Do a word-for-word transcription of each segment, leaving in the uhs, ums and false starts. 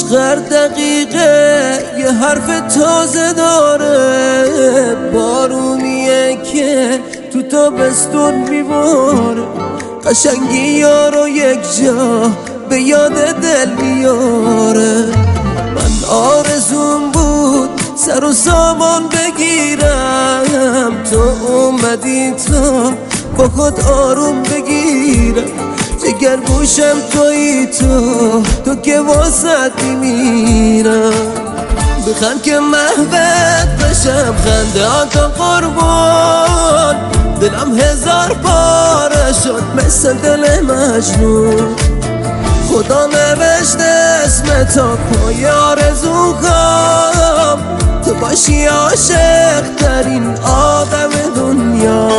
هر دقیقه یه حرف تازه داره، بارونیه که تو تابستون میباره، قشنگی یارو یک جا به یاد دل میاره. من آرزوم بود سر و سامان بگیرم، تو اومدی تا با خود آروم بگیرم، جگر گوشم تویی تو، تو که واسط میمیرم. بخند که محبت بشم خنده آتا قربان، دلم هزار پاره شد مثل دل مجنون. خدا نوشته اسم تو پای آرزوهام، تو باشی عاشق ترین آدم دنیا.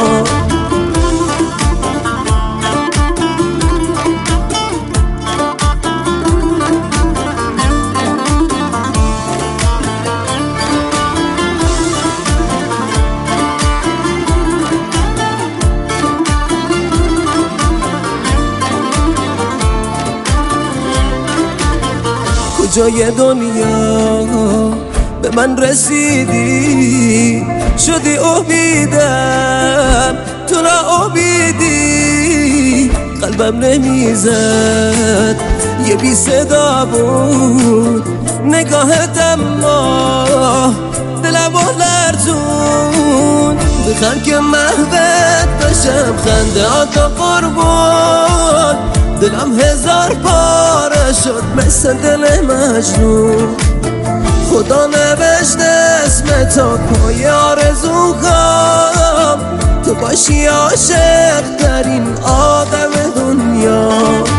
کجای دنیا به من رسیدی، شدی امیدم تو ناامیدی. قلبم نمیزد یه بی صدا بود نگاهت، اما دلم و لرزون. بخند که محبت بشم خنده آتا قربان، دلم هزار پاره شد مثل دل مجنون. خدا نوشته اسم تو پای آرزوهام، تو باشی عاشق ترین آدم دنیا.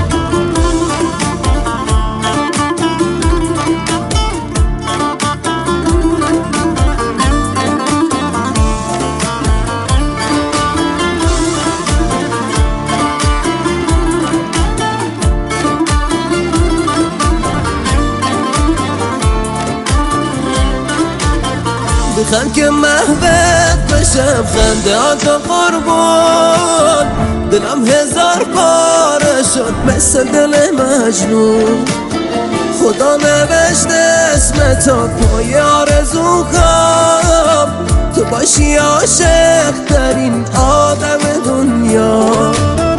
بخند که محبت بشم خنده آتا قربان، دلم هزار پاره شد مثل دل مجنون. خدا نوشته اسم تو پای آرزوهام، تو باشی عاشق ترین آدم دنیا.